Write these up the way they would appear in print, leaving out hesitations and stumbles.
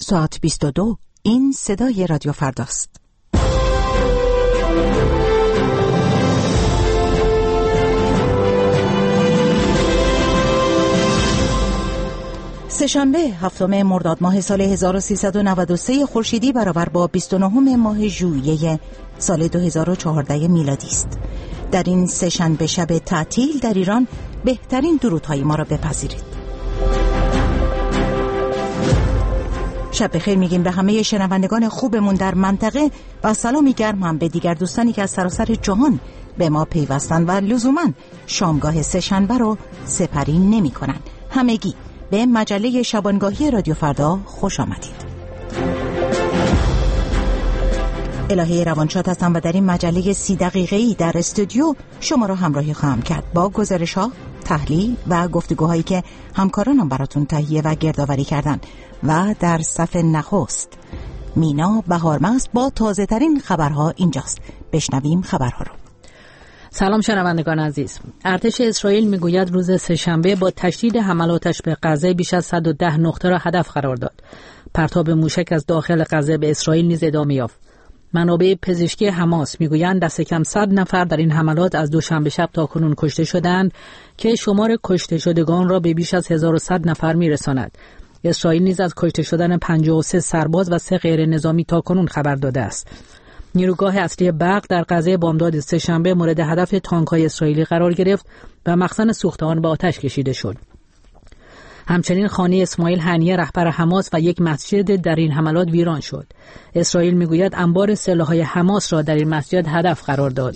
ساعت 22. این صدای رادیو فرداست. سه‌شنبه 7 مرداد ماه سال 1393 خورشیدی برابر با 29 ماه ژوئیه سال 2014 میلادی است. در این سه‌شنبه شب تعطیل در ایران بهترین درودهای ما را بپذیرید. شب بخیر میگیم به همه شنوندگان خوبمون در منطقه و سلامی گرم هم به دیگر دوستانی که از سراسر جهان به ما پیوستن و لزوماً شامگاه سه‌شنبه رو سپری نمی کنن. همگی به مجله شبانگاهی رادیو فردا خوش آمدید. الهه روانشاد هستم و در این مجله 30 دقیقه‌ای در استودیو شما را همراهی خواهم کرد با گزارش‌ها، تحلیل و گفتگوهایی که همکارانم براتون تهیه و گردآوری کردن. و در صفحه نخست مینا بهارمست با تازه ترین خبرها اینجاست. بشنویم خبرها رو. سلام شنوندگان عزیز. ارتش اسرائیل میگوید روز سه‌شنبه با تشدید حملاتش به غزه بیش از 110 نقطه را هدف قرار داد. پرتاب موشک از داخل غزه به اسرائیل نیز ادامه یافت. منابع پزشکی حماس میگویند دست کم 100 نفر در این حملات از دوشنبه شب تا کنون کشته شدند که شمار کشته شدگان را به بیش از 1100 نفر میرساند. اسرائیل نیز از کشته شدن 53 سرباز و 3 غیر نظامی تا کنون خبر داده است. نیروگاه اصلی برق در غزه بامداد سه‌شنبه مورد هدف تانک‌های اسرائیلی قرار گرفت و مخزن سوخت آن به آتش کشیده شد. همچنین خانه اسماعیل هنیه رهبر حماس و یک مسجد در این حملات ویران شد. اسرائیل میگوید انبار سلاح‌های حماس را در این مسجد هدف قرار داد.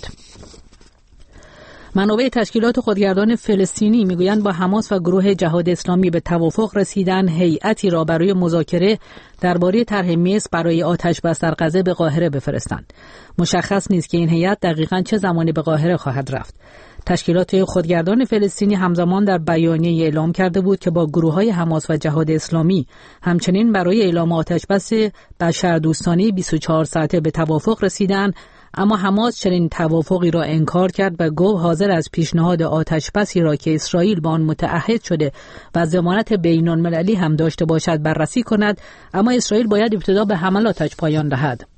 منابع تشکیلات خودگردان فلسطینی میگویند با حماس و گروه جهاد اسلامی به توافق رسیدن هیئتی را برای مذاکره درباره طرح مصر برای آتش‌بس در غزه به قاهره بفرستند. مشخص نیست که این هیئت دقیقاً چه زمانی به قاهره خواهد رفت. تشکیلات خودگردان فلسطینی همزمان در بیانیه اعلام کرده بود که با گروه‌های حماس و جهاد اسلامی همچنین برای اعلام آتش‌بس بشردوستانه 24 ساعته به توافق رسیدند، اما حماس چنین توافقی را انکار کرد و گفت حاضر از پیشنهاد آتش‌بسی را که اسرائیل با آن متعهد شده و ضمانت بین‌المللی هم داشته باشد بررسی کند، اما اسرائیل باید ابتدا به حملاتش پایان دهد.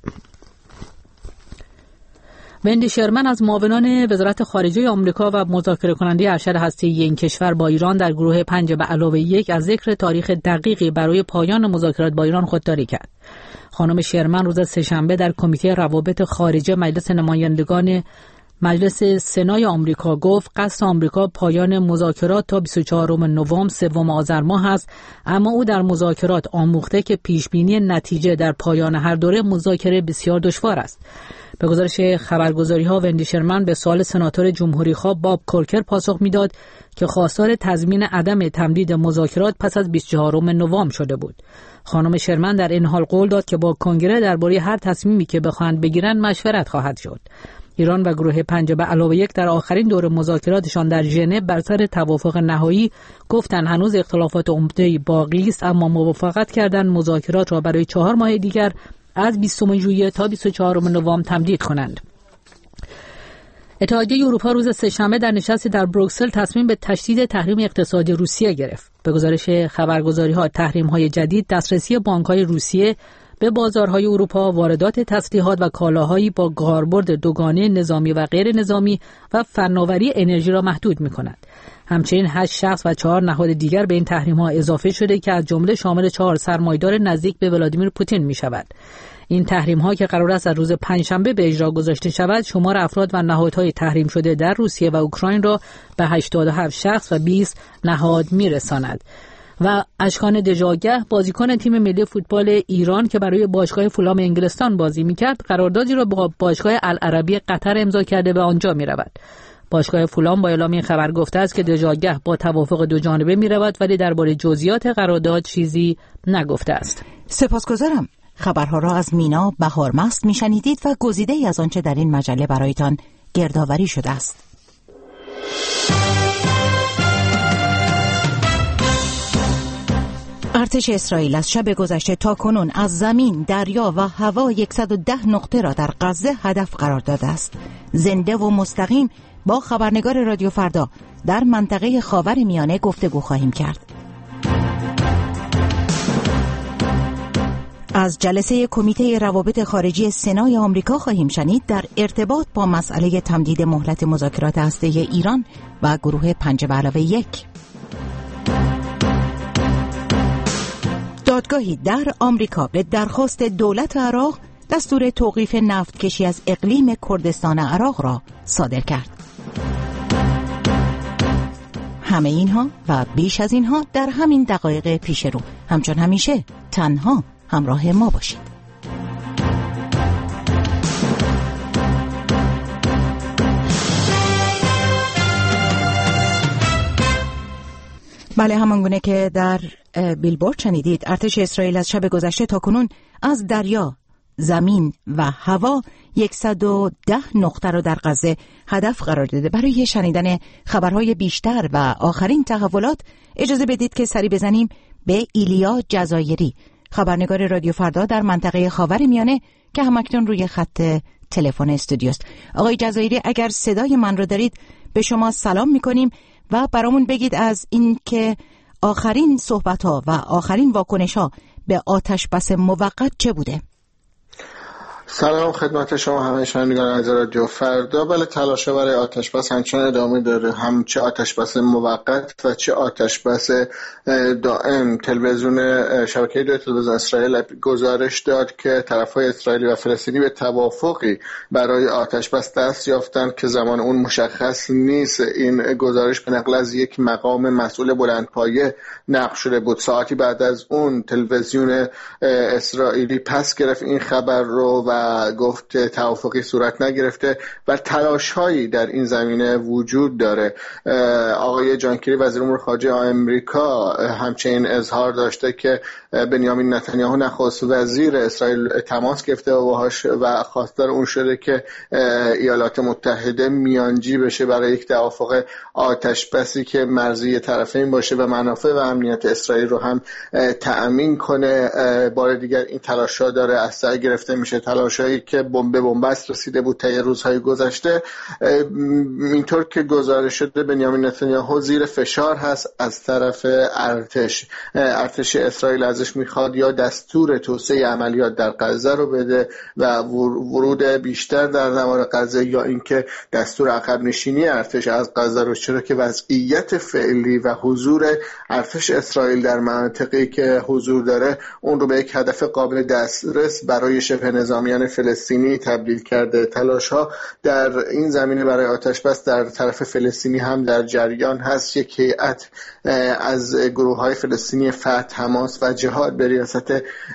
وندی شرمن از معاونان وزارت خارجه آمریکا و مذاکره کننده ارشد هسته‌ای این کشور با ایران در گروه 5+1 از ذکر تاریخ دقیقی برای پایان مذاکرات با ایران خودداری کرد. خانم شرمن روز سه‌شنبه در کمیته روابط خارجه مجلس نمایندگان مجلس سنای آمریکا گفت قصد آمریکا پایان مذاکرات تا 24 نوامبر 3 آذر ماه است، اما او در مذاکرات آموخته که پیشبینی نتیجه در پایان هر دوره مذاکره بسیار دشوار است. به گزارش خبرگزاری‌ها وندی شرمن به سوال سناتور جمهوری‌خواه باب کورکر پاسخ میداد که خواستار تضمین عدم تمدید مذاکرات پس از 24 نوامبر شده بود. خانم شرمن در این حال قول داد که با کنگره درباره هر تصمیمی که بخواهند بگیرند مشورت خواهد شد. ایران و گروه 5+1 در آخرین دور مذاکراتشان در ژنو بر سر توافق نهایی گفتند هنوز اختلافات عمده‌ای باقی است، اما موافقت کردند مذاکرات را برای 4 ماه دیگر از 20 ژوئیه تا 24 نوامبر تمدید کنند. اتحادیه اروپا روز سه‌شنبه در نشستی در بروکسل تصمیم به تشدید تحریم اقتصادی روسیه گرفت. به گزارش خبرگزاری‌ها تحریم‌های جدید دسترسی بانک‌های روسیه به بازارهای اروپا، واردات تسلیحات و کالاهایی با کاربرد دوگانه نظامی و غیر نظامی و فناوری انرژی را محدود می‌کند. همچنین 8 شخص و 4 نهاد دیگر به این تحریم‌ها اضافه شده که از جمله شامل 4 سرمایه‌دار نزدیک به ولادیمیر پوتین می‌شود. این تحریم‌ها که قرار است از روز پنجشنبه به اجرا گذاشته شود، شمار افراد و نهادهای تحریم شده در روسیه و اوکراین را به 87 شخص و 20 نهاد می‌رساند. و اشکان دژاگه بازیکن تیم ملی فوتبال ایران که برای باشگاه فولام انگلستان بازی می‌کرد، قراردادی را با باشگاه العربی قطر امضا کرده و آنجا می‌رود. باشگاه فولام با اعلام این خبر گفته است که دژاگه با توافق دو جانبه می‌رود، ولی درباره جزئیات قرارداد چیزی نگفته است. سپاسگزارم. خبرها را از مینا بهارمست میشنیدید و گزیده‌ای از آنچه در این مجله برایتان گردآوری شده است. ارتش اسرائیل از شب گذشته تا کنون از زمین، دریا و هوا 110 نقطه را در غزه هدف قرار داده است. زنده و مستقیم با خبرنگار رادیو فردا در منطقه خاورمیانه گفتگو خواهیم کرد. از جلسه کمیته روابط خارجی سنای آمریکا خواهیم شنید در ارتباط با مسئله تمدید مهلت مذاکرات هسته‌ای ایران و گروه 5+1. دادگاهی در آمریکا به درخواست دولت عراق دستور توقیف نفت کشی از اقلیم کردستان عراق را صادر کرد. همه اینها و بیش از اینها در همین دقایق پیش رو. همچون همیشه تنها همراه ما باشید. بله، همانگونه که در بیلبورد شنیدید، ارتش اسرائیل از شب گذشته تا کنون از دریا، زمین و هوا 110 نقطه را در غزه هدف قرار داده. برای شنیدن خبرهای بیشتر و آخرین تحولات اجازه بدید که سری بزنیم به ایلیا جزایری، خبرنگار رادیو فردا در منطقه خاورمیانه که همکنون روی خط تلفن استودیوست. آقای جزایری، اگر صدای من رو دارید به شما سلام میکنیم و برامون بگید از این که آخرین صحبت‌ها و آخرین واکنش‌ها به آتش بس موقت چه بوده؟ سلام خدمت شما همه شنوندگان از رادیو فردا. بله، تلاش برای آتش‌بس همچنان ادامه داره، هم چه آتش‌بس موقت و چه آتش‌بس دائم. تلویزیون شبکه دو تلویزیون اسرائیل گزارش داد که طرف‌های اسرائیلی و فلسطینی به توافقی برای آتش‌بس دست یافتند که زمان اون مشخص نیست. این گزارش به نقل از یک مقام مسئول بلندپایه نقل شده بود. ساعتی بعد از اون تلویزیون اسرائیلی پس گرفت این خبر رو و گفت توافقی صورت نگرفته و تلاش‌هایی در این زمینه وجود داره. آقای جان کری وزیر امور خارجه آمریکا همچنین اظهار داشته که بنیامین نتانیاهو نخست وزیر اسرائیل تماس گرفته و باهاش و خواستار اون شده که ایالات متحده میانجی بشه برای یک توافق آتش‌بسی که مرزی طرفین باشه و منافع و امنیت اسرائیل رو هم تأمین کنه. بار دیگر این تلاش‌ها داره از سر گرفته میشه، تلاش‌هایی که به بنبست رسیده بود طی روزهای گذشته. اینطور که گزارش شده بنیامین نتانیاهو زیر فشار هست از طرف ارتش اسرائیل، ازش میخواد یا دستور توسعه عملیات در غزه رو بده و ورود بیشتر در نوار غزه یا اینکه دستور عقب نشینی ارتش از غزه رو، چرا که وضعیت فعلی و حضور ارتش اسرائیل در مناطقی که حضور داره اون رو به یک هدف قابل دسترس برای شبه نظامیان فلسطینی تبدیل کرده. تلاش‌ها در این زمینه برای آتش‌بس در طرف فلسطینی هم در جریان هست. یک هیئت از گروه‌های فلسطینی فتح، حماس و جهاد به ریاست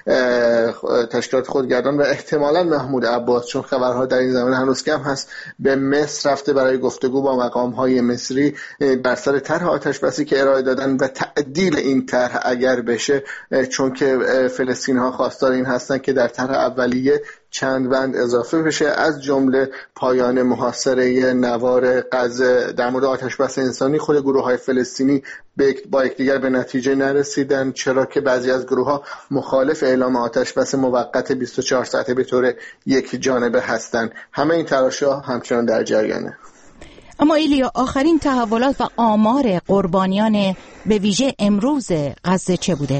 تشکیلات خودگردان و احتمالاً محمود عباس، چون خبرها در این زمینه هنوز کم هست، به مصر رفته برای گفتگو با مقام‌های مصری بر سر طرح آتش‌بسی که ارائه دادن و تعدیل این طرح اگر بشه، چون که فلسطینی‌ها خواستار این هستن که در طرح اولیه چند بند اضافه بشه، از جمله پایان محاصره نوار غزه. در مورد آتش‌بس انسانی خود گروه‌های فلسطینی با یکدیگر به نتیجه نرسیدن، چرا که بعضی از گروه‌ها مخالف اعلام آتش‌بس موقت 24 ساعته به طور یک جانبه هستند. همه این تلاش‌ها همچنان در جریانه. اما ایلیا، آخرین تحولات و آمار قربانیان به ویژه امروز غزه چه بوده؟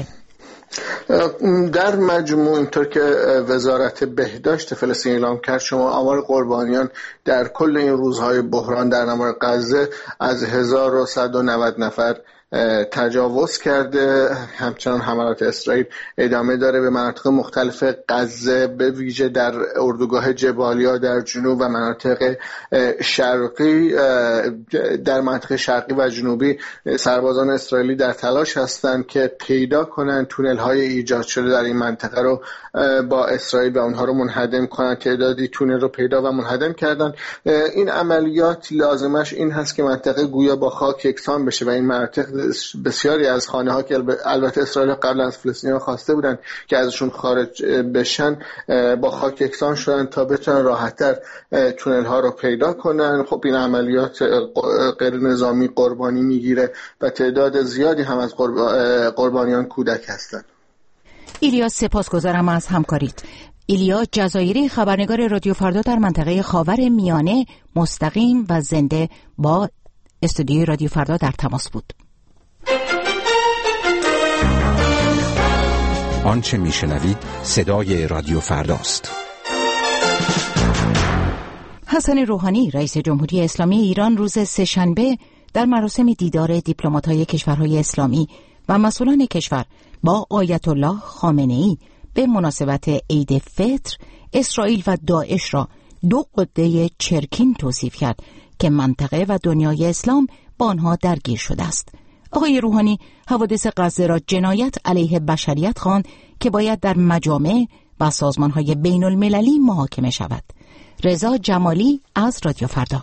در مجموع اینطور که وزارت بهداشت فلسطین اعلام کرد، شما آمار قربانیان در کل این روزهای بحران در نوار غزه از 1190 نفر تجاوز کرده. همچنان حملات اسرائیل ادامه داره به مناطق مختلف غزه، به ویژه در اردوگاه جبالیا در جنوب و مناطق شرقی. در مناطق شرقی و جنوبی سربازان اسرائیلی در تلاش هستند که پیدا کنند تونل‌های ایجاد شده در این منطقه رو با اسرائیل و اونها رو منهدم کنند. تعدادی تونل رو پیدا و منهدم کردن. این عملیات لازمش این هست که منطقه گویا با خاک یکسان بشه و این مناطق بسیاری از خانه‌ها که البته اسرائیل قبل از فلسطینی‌ها خواسته بودن که ازشون خارج بشن، با خاک یکسان شدن تا بتونن راحت‌تر تونل‌ها رو پیدا کنن. خب این عملیات غیر نظامی قربانی میگیره و تعداد زیادی هم از قربانیان کودک هستند. ایلیا، سپاسگزارم از همکاریت. ایلیا جزایری، خبرنگار رادیو فردا در منطقه خاورمیانه، مستقیم و زنده با استودیوی رادیو فردا در تماس بود. آنچه میشنوید صدای رادیو فرداست. حسن روحانی رئیس جمهوری اسلامی ایران روز سه‌شنبه در مراسم دیدار دیپلمات‌های کشورهای اسلامی و مسئولان کشور با آیت الله خامنه‌ای به مناسبت عید فطر اسرائیل و داعش را دو قده چرکین توصیف کرد که منطقه و دنیای اسلام با آنها درگیر شده است. آقای روحانی حوادث غزه را جنایت علیه بشریت خواند که باید در مجامع و سازمان‌های بین‌المللی محاکمه شود. رضا جمالی از رادیو فردا.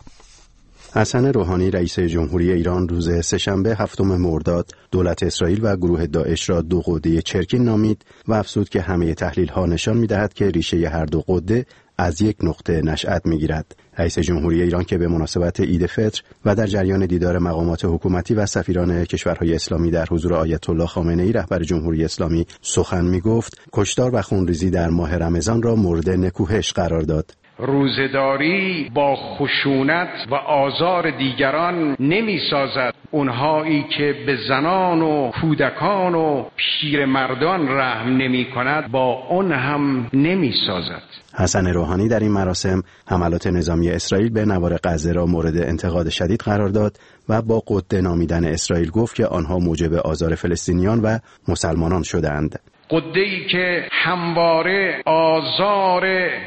حسن روحانی رئیس جمهوری ایران روز سه‌شنبه 7 مرداد دولت اسرائیل و گروه داعش را دو قده چرکین نامید و افزود که همه تحلیل‌ها نشان می‌دهد که ریشه هر دو قده از یک نقطه نشأت می‌گیرد. رئیس جمهوری ایران که به مناسبت عید فطر و در جریان دیدار مقامات حکومتی و سفیران کشورهای اسلامی در حضور آیت الله خامنه‌ای رهبر جمهوری اسلامی سخن می‌گفت، کشتار و خونریزی در ماه رمضان را مورد نکوهش قرار داد. روزه‌داری با خشونت و آزار دیگران نمی سازد. اونهایی که به زنان و کودکان و پیرمردان رحم نمی کند با اون هم نمی سازد. حسن روحانی در این مراسم حملات نظامی اسرائیل به نوار غزه را مورد انتقاد شدید قرار داد و با قده نامیدن اسرائیل گفت که آنها موجب آزار فلسطینیان و مسلمانان شدند. قده‌ای که همواره آزار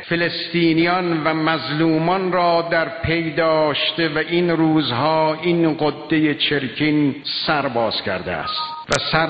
فلسطینیان و مظلومان را در پی داشته و این روزها این قده چرکین سرباز کرده است و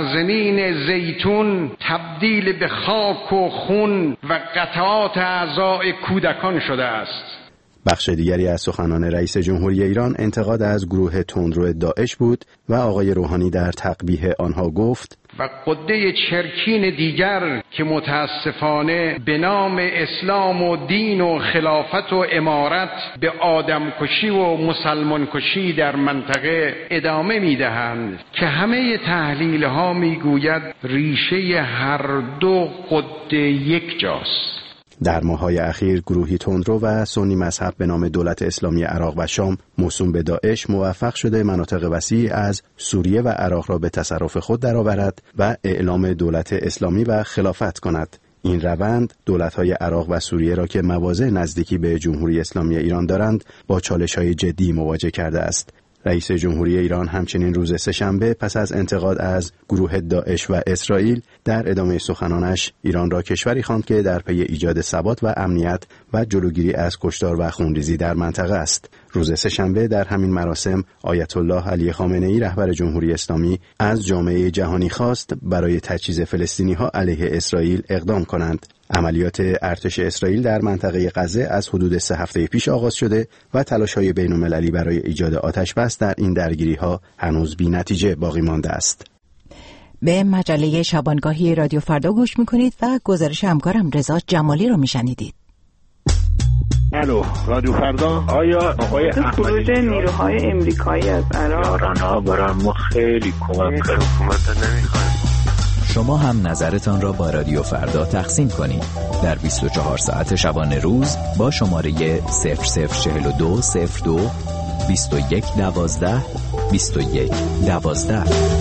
سرزمین زیتون تبدیل به خاک و خون و قطعات اعضای کودکان شده است. بخش دیگری از سخنان رئیس جمهوری ایران انتقاد از گروه تندرو داعش بود و آقای روحانی در تقبیح آنها گفت و قده چرکین دیگر که متاسفانه به نام اسلام و دین و خلافت و امارت به آدمکشی و مسلمانکشی در منطقه ادامه میدهند که همه تحلیل ها میگوید ریشه هر دو قده یک جاست. در ماه‌های اخیر گروهی تندرو و سنی مذهب به نام دولت اسلامی عراق و شام موسوم به داعش موفق شده مناطق وسیعی از سوریه و عراق را به تصرف خود درآورد و اعلام دولت اسلامی و خلافت کند. این روند دولت‌های عراق و سوریه را که مواضع نزدیکی به جمهوری اسلامی ایران دارند با چالش‌های جدی مواجه کرده است. رئیس جمهوری ایران همچنین روز سه‌شنبه پس از انتقاد از گروه داعش و اسرائیل در ادامه سخنانش ایران را کشوری خواند که در پی ایجاد ثبات و امنیت و جلوگیری از کشتار و خونریزی در منطقه است. روز سه‌شنبه در همین مراسم آیت الله علی خامنه‌ای رهبر جمهوری اسلامی از جامعه جهانی خواست برای تجهیز فلسطینی‌ها علیه اسرائیل اقدام کنند. عملیات ارتش اسرائیل در منطقه غزه از حدود 3 هفته پیش آغاز شده و تلاش‌های بین‌المللی برای ایجاد آتش‌بس در این درگیری‌ها هنوز بی‌نتیجه باقی مانده است. به مجله شبانگاهی رادیو فردا گوش می‌کنید و گزارش همکارم رضا جمالی رو می‌شنیدید. الو رادیو فردا. آیا آقای خروج نیروهای امریکایی از عراق یاران‌ها برای ما خیلی کمک کرد. حکومت نمی‌خواد. شما هم نظرتان را با رادیو فردا تقسیم کنید در 24 ساعت شبانه روز با شماره 004202 2112 2112.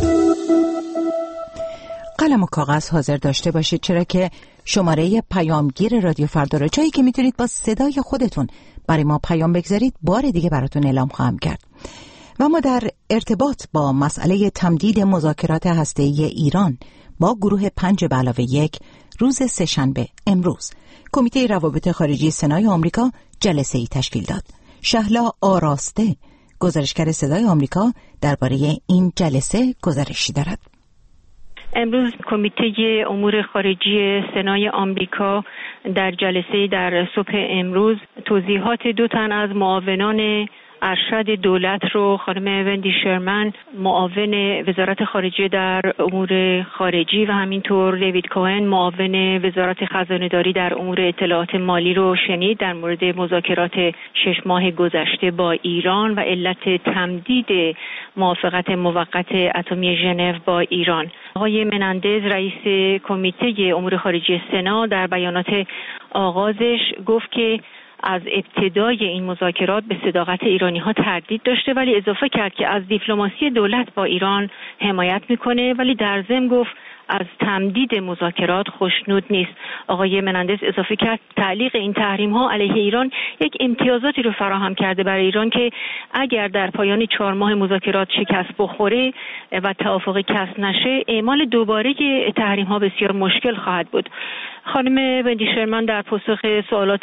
قلم و کاغذ حاضر داشته باشید، چرا که شماره پیامگیر رادیو فردا را جایی که میتونید با صدای خودتون برای ما پیام بگذارید بار دیگه براتون اعلام خواهم کرد. و ما در ارتباط با مسئله تمدید مذاکرات هسته‌ای ایران با گروه 5+1 روز سه‌شنبه امروز کمیته روابط خارجی سنای آمریکا جلسه‌ای تشکیل داد. شهلا آراسته گزارشگر صدای آمریکا درباره این جلسه گزارشی دارد. امروز کمیته امور خارجی سنای آمریکا در جلسه در صبح امروز توضیحات 2 تن از معاونان ارشد دولت رو خانم وندی شرمن معاون وزارت خارجه در امور خارجی و همینطور دیوید کوهن معاون وزارت خزانه‌داری در امور اطلاعات مالی رو شنید در مورد مذاکرات 6 ماه گذشته با ایران و علت تمدید موافقت موقت اتمی ژنو با ایران. آقای منندز رئیس کمیته امور خارجی سنا در بیانات آغازش گفت که از ابتدای این مذاکرات به صداقت ایرانی‌ها تردید داشته، ولی اضافه کرد که از دیپلماسی دولت با ایران حمایت میکنه، ولی در ضمن گفت از تمدید مذاکرات خوشنود نیست. آقای منندز اضافه کرد تعلیق این تحریم‌ها علیه ایران یک امتیازاتی رو فراهم کرده برای ایران که اگر در پایان 4 ماه مذاکرات شکست بخوره و توافقی کسب نشه، اعمال دوباره تحریم‌ها بسیار مشکل خواهد بود. خانم وندی شرمن در پاسخ سوالات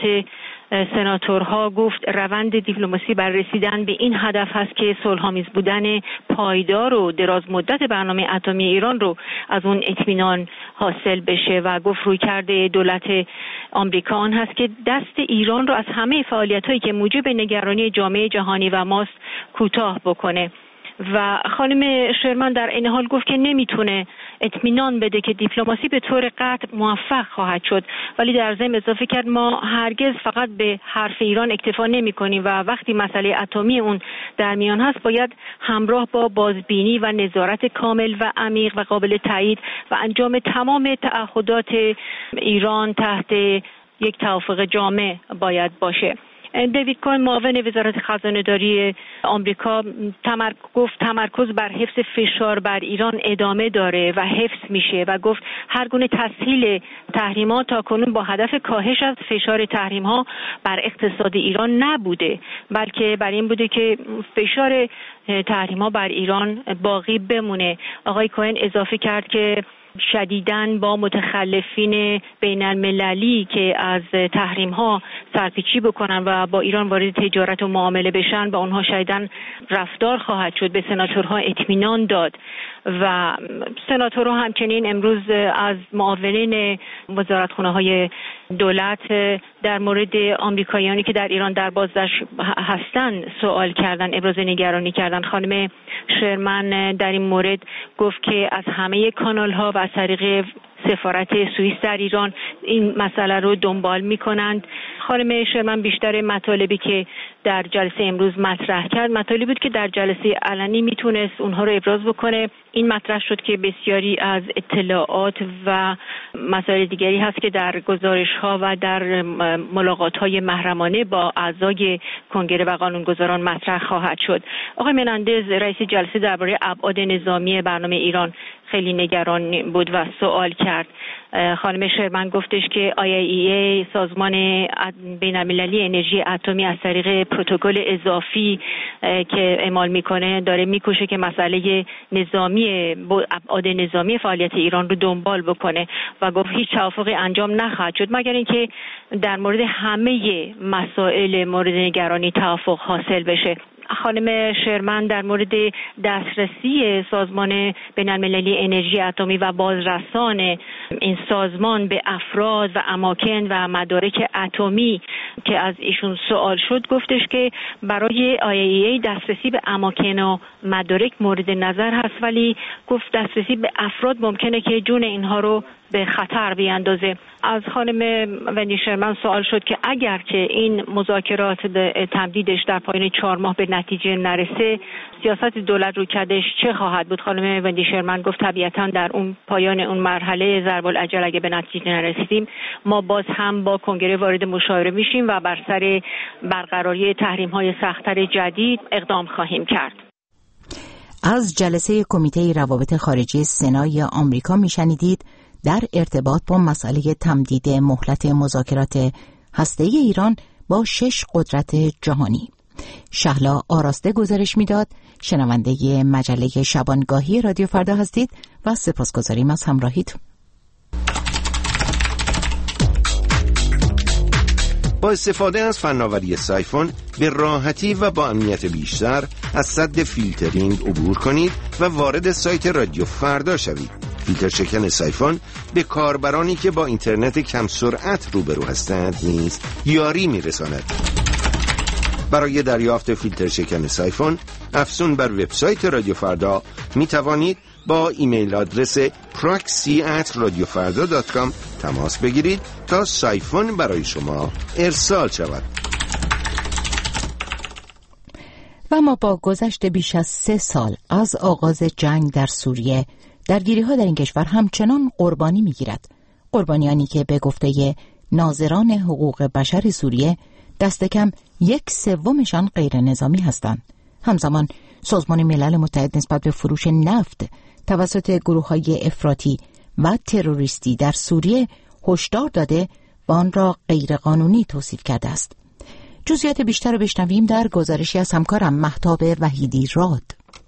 سناتورها گفت روند دیپلماسی برای رسیدن به این هدف هست که صلح‌آمیز بودن پایدار و دراز مدت برنامه اتمی ایران رو از اون اطمینان حاصل بشه و گفت رویکرد دولت آمریکا آن هست که دست ایران رو از همه فعالیت‌هایی که موجب نگرانی جامعه جهانی و ماست کوتاه بکنه. و خانم شرمن در این حال گفت که نمیتونه اطمینان بده که دیپلماسی به طور قطع موفق خواهد شد، ولی در ضمن اضافه کرد ما هرگز فقط به حرف ایران اکتفا نمی‌کنیم و وقتی مسئله اتمی اون در میان هست باید همراه با بازبینی و نظارت کامل و عمیق و قابل تایید و انجام تمام تعهدات ایران تحت یک توافق جامع باید باشه. دیوید کوهن معاون وزارت خزانه‌داری آمریکا گفت تمرکز بر حفظ فشار بر ایران ادامه داره و حفظ میشه و گفت هر گونه تسهیل تحریمات تاکنون با هدف کاهش از فشار تحریم‌ها بر اقتصاد ایران نبوده، بلکه بر این بوده که فشار تحریم‌ها بر ایران باقی بمونه. آقای کوهن اضافه کرد که شدیداً با متخلفین بین المللی که از تحریم ها سرپیچی بکنن و با ایران وارد تجارت و معامله بشن با اونها شدیداً رفتار خواهد شد، به سناتورها اطمینان داد. و سناتورها همچنین امروز از معاونین وزارتخانه های دولت در مورد آمریکاییانی که در ایران در بازداشت هستن سوال کردن، ابراز نگرانی کردن. خانم شرمن در این مورد گفت که از همه کانال ها و از طریق سفارت سوئیس در ایران این مسئله رو دنبال می‌کنند. خانم شرمن بیشتر مطالبی که در جلسه امروز مطرح کرد مطالبی بود که در جلسه علنی میتونست اونها رو ابراز بکنه. این مطرح شد که بسیاری از اطلاعات و مسائل دیگری هست که در گزارش‌ها و در ملاقات‌های محرمانه با اعضای کنگره و قانونگذاران مطرح خواهد شد. آقای منندز رئیس جلسه درباره ابعاد نظامی برنامه ایران خیلی نگران بود و سوال کرد. خانم شرمن گفتش که IAEA سازمان بین‌المللی انرژی اتمی از طریق پروتکل اضافی که اعمال میکنه داره میکوشه که مسئله نظامی ابعاد نظامی فعالیت ایران رو دنبال بکنه و گفت هیچ توافقی انجام نخواهد شد مگر اینکه در مورد همه مسائل مورد نگرانی توافق حاصل بشه. خانم شرمن در مورد دسترسی سازمان بین‌المللی انرژی اتمی و بازرسان این سازمان به افراد و اماکن و مدارک اتمی که از ایشون سوال شد گفتش که برای IAEA دسترسی به اماکن و مدارک مورد نظر هست، ولی گفت دسترسی به افراد ممکنه که جون اینها رو به خطر بیاندازه. از خانم وندی شرمن سوال شد که اگر که این مذاکرات تمدیدش در پایان 4 ماه به نتیجه نرسه سیاست دولت رویکردش چه خواهد بود؟ خانم وندی شرمن گفت طبیعتاً در اون پایان اون مرحله ضرب العجل اگه به نتیجه نرسیدیم ما باز هم با کنگره وارد مشاوره میشیم و بر سر برقراری تحریم‌های سخت‌تر جدید اقدام خواهیم کرد. از جلسه کمیته روابط خارجی سنای آمریکا میشنیدید در ارتباط با مسئله تمدید مهلت مذاکرات هسته‌ای ایران با 6 قدرت جهانی. شهلا آراسته گزارش میداد. شنونده مجله شبانگاهی رادیو فردا هستید و سپاسگزاریم از همراهیتون. با استفاده از فناوری سایفون به راحتی و با امنیت بیشتر از سد فیلترینگ عبور کنید و وارد سایت رادیو فردا شوید. فیلتر شکن سایفون به کاربرانی که با اینترنت کم سرعت روبرو هستند نیز یاری میرساند. برای دریافت فیلتر شکن سایفون افزون بر وبسایت رادیو فردا می توانید با ایمیل آدرس proxy@radiofarda.com تماس بگیرید تا سایفون برای شما ارسال شود. و ما با گذشت بیش از 3 سال از آغاز جنگ در سوریه درگیری‌ها در این کشور همچنان قربانی می‌گیرد. قربانیانی که به گفته ناظران حقوق بشر سوریه دست کم 1/3 غیر نظامی هستند. همزمان سازمان ملل متحد نسبت به فروش نفت توسط گروه‌های افراطی و تروریستی در سوریه هشدار داده و آن را غیرقانونی توصیف کرده است. جزئیات بیشتر رو بشنویم در گزارشی از همکارم مهتاب وحیدی راد.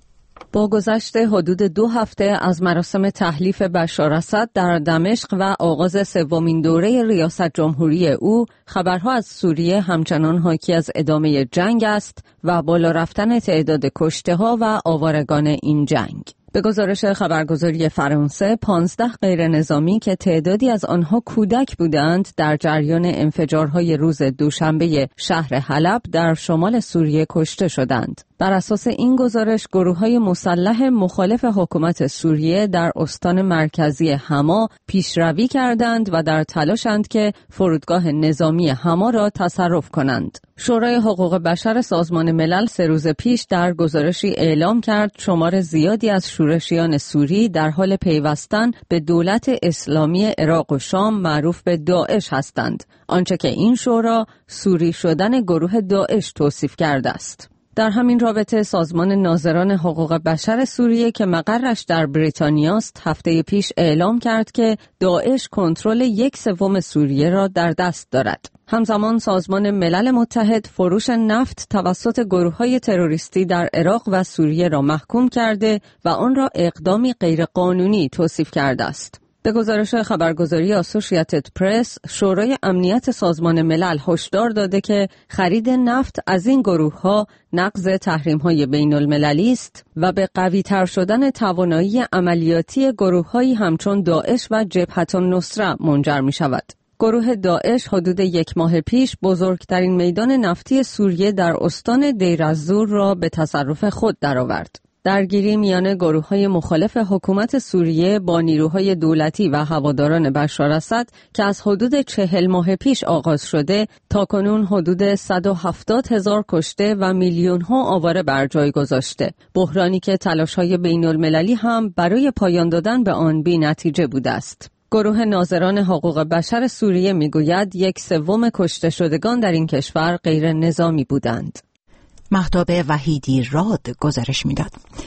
با گذشت حدود 2 هفته از مراسم تحلیف بشار اسد در دمشق و آغاز سومین دوره ریاست جمهوری او، خبرها از سوریه همچنان حاکی از ادامه جنگ است و بالا رفتن تعداد کشته‌ها و آوارگان این جنگ. به گزارش خبرگزاری فرانسه، 15 غیر نظامی که تعدادی از آنها کودک بودند در جریان انفجارهای روز دوشنبه شهر حلب در شمال سوریه کشته شدند. بر اساس این گزارش، گروه‌های مسلح مخالف حکومت سوریه در استان مرکزی حما پیشروی کردند و در تلاشند که فرودگاه نظامی حما را تصرف کنند. شورای حقوق بشر سازمان ملل 3 روز پیش در گزارشی اعلام کرد شمار زیادی از شورشیان سوری در حال پیوستن به دولت اسلامی عراق و شام معروف به داعش هستند، آنچه که این شورا سوری شدن گروه داعش توصیف کرده است. در همین رابطه سازمان ناظران حقوق بشر سوریه که مقرش در بریتانیا است هفته پیش اعلام کرد که داعش کنترل 1/3 سوریه را در دست دارد. همزمان سازمان ملل متحد فروش نفت توسط گروه‌های تروریستی در عراق و سوریه را محکوم کرده و آن را اقدامی غیرقانونی توصیف کرده است. به گزارش خبرگزاری آسوشییتد پرس، شورای امنیت سازمان ملل هشدار داده که خرید نفت از این گروه‌ها نقض تحریم‌های بین‌المللی است و به قوی‌تر شدن توانایی عملیاتی گروه‌هایی همچون داعش و جبهة النصره منجر می‌شود. گروه داعش حدود 1 ماه پیش بزرگترین میدان نفتی سوریه در استان دیر الزور را به تصرف خود درآورد. درگیری میان گروه‌های مخالف حکومت سوریه با نیروهای دولتی و هواداران بشار اسد که از حدود 40 ماه پیش آغاز شده، تاکنون حدود 170,000 کشته و میلیون‌ها آواره بر جای گذاشته. بحرانی که تلاش‌های بین‌المللی هم برای پایان دادن به آن بی‌نتیجه بوده است. گروه ناظران حقوق بشر سوریه میگوید 1/3 کشته شدگان در این کشور غیر نظامی بودند. مهتاب وحیدی راد گزارش میداد.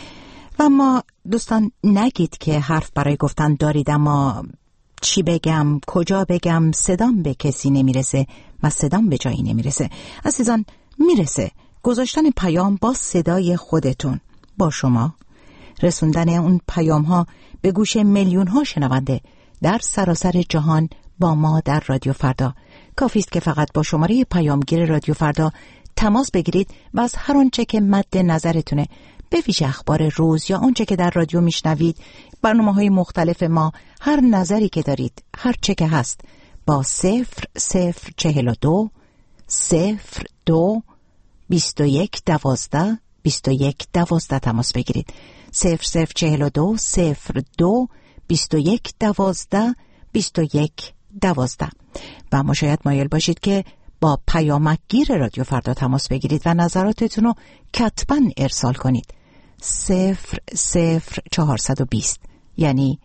و ما دوستان نگید که حرف برای گفتن دارید اما چی بگم، کجا بگم، صدام به کسی نمیرسه و صدام به جایی نمیرسه. عزیزان میرسه. گذاشتن پیام با صدای خودتون، با شما، رسوندن اون پیام ها به گوش میلیون ها شنونده در سراسر جهان با ما در رادیو فردا. کافی است که فقط با شماره پیامگیر رادیو فردا تماس بگیرید و از هر آنچه که مد نظرتونه، به ویژه اخبار روز یا آنچه که در رادیو میشنوید، برنامه‌های مختلف ما، هر نظری که دارید، هر چه که هست، با 0042 02 21 12 21 12 تماس بگیرید. 0042 02 21 12 21 12. و ما شاید مایل باشید که با پیامگیر رادیو فردا تماس بگیرید و نظراتتون رو کتباً ارسال کنید. 00420 یعنی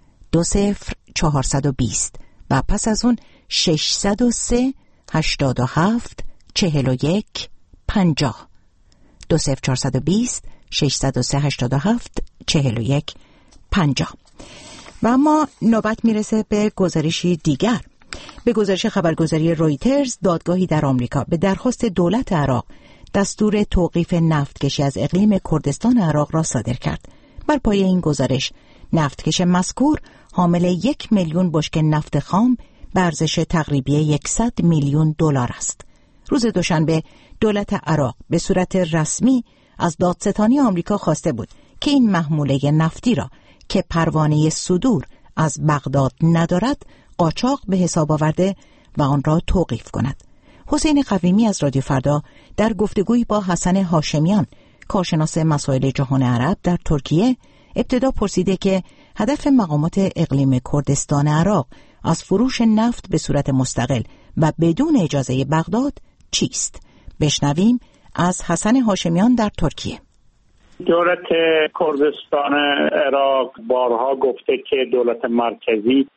20420 و پس از اون 603 87 41 50 20420 603 87 41 50. و اما نوبت میرسه به گزارشی دیگر. به گزارش خبرگزاری رویترز، دادگاهی در آمریکا به درخواست دولت عراق دستور توقیف نفتکشی از اقلیم کردستان عراق را صادر کرد. بر پایه این گزارش، نفتکش مذکور حامل 1 میلیون بشکه نفت خام به ارزش تقریبی $100 میلیون است. روز دوشنبه دولت عراق به صورت رسمی از دادستانی آمریکا خواسته بود که این محموله نفتی را که پروانه صدور از بغداد ندارد قاچاق به حساب آورده و آن را توقیف کند. حسین قویمی از رادیو فردا در گفتگویی با حسن هاشمیان، کارشناس مسائل جهان عرب در ترکیه، ابتدا پرسیده که هدف مقامات اقلیم کردستان عراق از فروش نفت به صورت مستقل و بدون اجازه بغداد چیست؟ بشنویم از حسن هاشمیان در ترکیه. دولت کردستان عراق بارها گفته که دولت مرکزی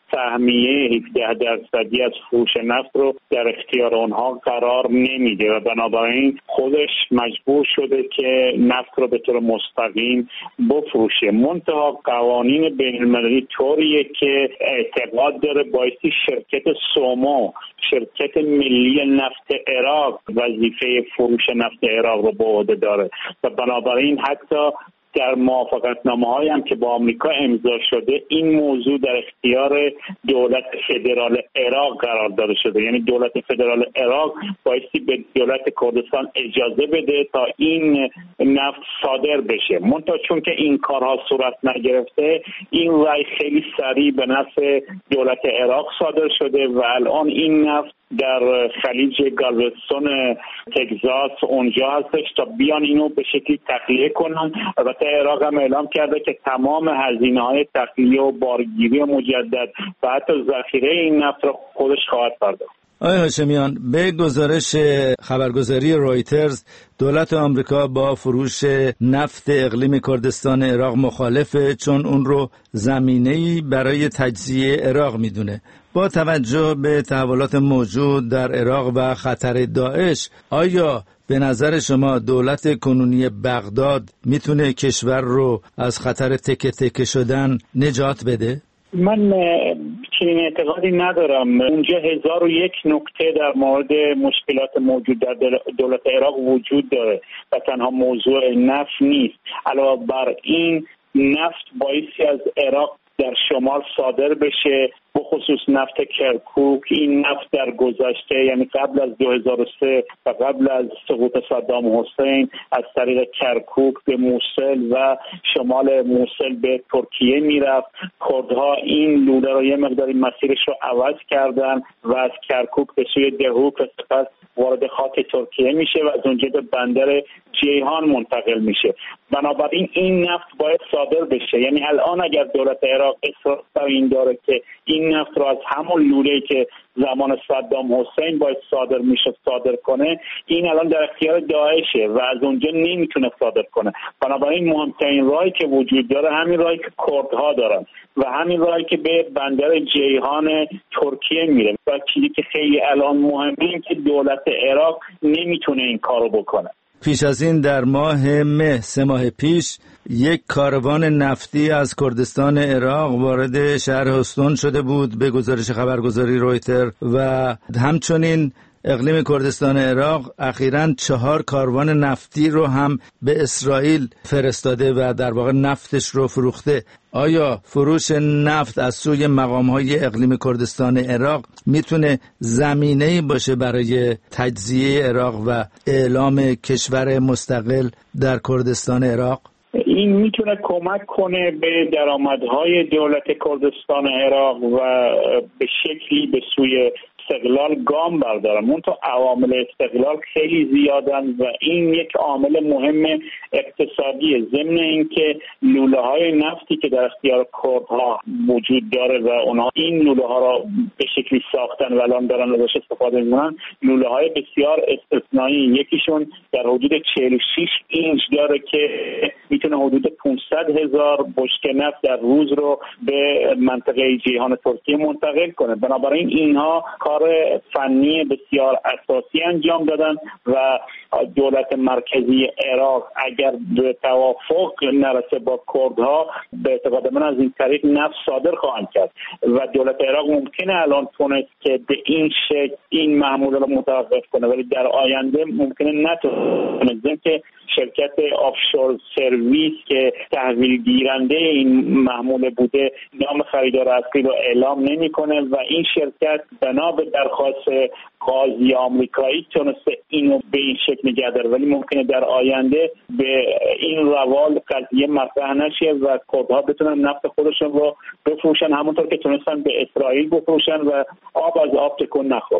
سهمیه 17% از فروش نفت رو در اختیار آنها قرار نمیده و بنابراین خودش مجبور شده که نفت رو به طور مستقیم بفروشه. منتها قوانین بین‌المللی طوریه که اعتقاد داره بایستی شرکت سومو، شرکت ملی نفت عراق، وظیفه فروش نفت عراق رو به عهده داره و بنابراین حتی در موافقتنامه‌هایی هم که با آمریکا امضا شده این موضوع در اختیار دولت فدرال عراق قرار داده شده. یعنی دولت فدرال عراق بایستی به دولت کردستان اجازه بده تا این نفت صادر بشه. منتها چون که این کارها صورت نگرفته، این رای خیلی سریع به نفع دولت عراق صادر شده و الان این نفت در خلیج گالوستون تگزاس اونجا هستش تا بیان اینو به شکلی تخلیه کنن. البته عراق هم اعلام کرده که تمام هزینه‌های تخلیه و بارگیری مجدد و حتی ذخیره این نفت رو خودش خواهد پرداخت. آقای هاشمیان، به گزارش خبرگزاری رویترز دولت آمریکا با فروش نفت اقلیم کردستان عراق مخالفه، چون اون رو زمینه‌ای برای تجزیه عراق میدونه. با توجه به تحولات موجود در عراق و خطر داعش، آیا به نظر شما دولت کنونی بغداد میتونه کشور رو از خطر تکه تکه شدن نجات بده؟ من چنین اعتقادی ندارم. اونجا 1001 نکته در مورد مشکلات موجود در دولت عراق وجود داره و تنها موضوع نفت نیست. علاوه بر این، نفت بایستی از عراق در شمال صادر بشه، بخصوص نفت کرکوک. این نفت در گذشته، یعنی قبل از 2003 و قبل از سقوط صدام حسین، از طریق کرکوک به موصل و شمال موصل به ترکیه میرفت. کردها این لوله رو یه مقداری مسیرش رو عوض کردن و از کرکوک به سوی دهوک و سپس وارد خاک ترکیه میشه و از اونجا به بندر جیهان منتقل میشه. بنابراین این نفت باید صادر بشه. یعنی الان اگر دولت عراق اصرار بر این داره که این نفت رو از همون لوله‌ای که زمان صدام حسین باید صادر میشه صادر کنه، این الان در اختیار داعشه و از اونجا نمیتونه صادر کنه. بنابراین مهمترین راهی که وجود داره همین راهی که کردها دارن و همین راهی که به بندر جیهان ترکیه میره و چیزی که خیلی الان مهمه این که دولت عراق نمیتونه این کارو بکنه. پیش از این در ماه مه 3 ماه پیش یک کاروان نفتی از کردستان عراق وارد شهر هستون شده بود به گزارش خبرگزاری رویتر و همچنین اقلیم کردستان عراق اخیراً 4 کاروان نفتی رو هم به اسرائیل فرستاده و در واقع نفتش رو فروخته. آیا فروش نفت از سوی مقام‌های اقلیم کردستان عراق میتونه زمینه‌ای باشه برای تجزیه عراق و اعلام کشور مستقل در کردستان عراق؟ این میتونه کمک کنه به درآمدهای دولت کردستان عراق و به شکلی به سوی استقلال گام بردارن. منتها عوامل استقلال خیلی زیادن و این یک عامل مهم اقتصادیه، ضمن اینکه لوله های نفتی که در اختیار کردها وجود داره و اونها این لوله ها را به شکلی ساختن و الان دارن ازش استفاده میکنن. لوله های بسیار استثنایی، یکیشون در حدود 46 اینچ داره که میتونه حدود 500,000 بشکه نفت در روز رو به منطقه جیهان ترکیه منتقل کنه. بنابراین اینها کار فنی بسیار اساسی انجام دادن و دولت مرکزی عراق اگر به توافق نرسه با کردها، به اعتقاد من از این طریق نفت صادر خواهند کرد و دولت عراق ممکنه الان تونست که به این شکل این محمول رو متوقف کنه، ولی در آینده ممکنه نتونه، که شرکت آفشور سرویس که تحویل گیرنده این محمول بوده نام خریدار اصلی رو اعلام نمیکنه و این شرکت بنا به درخواست قاضی آمریکایی تونسته اینو به این شکل نگه داره، ولی ممکنه در آینده به این روال قضیه مطرح نشه و کردها بتونن نفت خودشون رو بفروشن همونطور که تونستن به اسرائیل بفروشن و آب از آب تکون نخورد.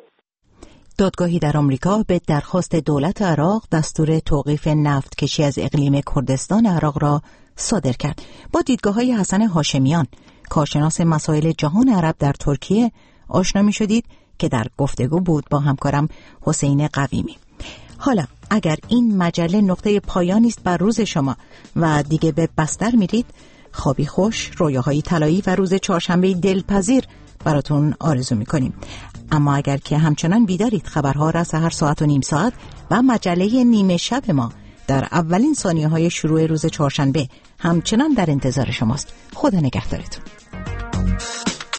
دادگاهی در آمریکا به درخواست دولت عراق دستور توقیف نفت کشی از اقلیم کردستان عراق را صادر کرد. با دیدگاه‌های حسن هاشمیان، کارشناس مسائل جهان عرب در ترکیه، آشنا می‌شدید که در گفتگو بود با همکارم حسین قویمی. حالا اگر این مجله نقطه پایانی است بر روز شما و دیگه به بستر میرید، خوابی خوش، رویاهای طلایی و روز چهارشنبه دلپذیر براتون آرزو میکنیم. اما اگر که همچنان بیدارید، خبرها را هر ساعت و نیم ساعت و مجله نیمه شب ما در اولین ثانیه های شروع روز چهارشنبه همچنان در انتظار شماست. خدا نگهدارتون.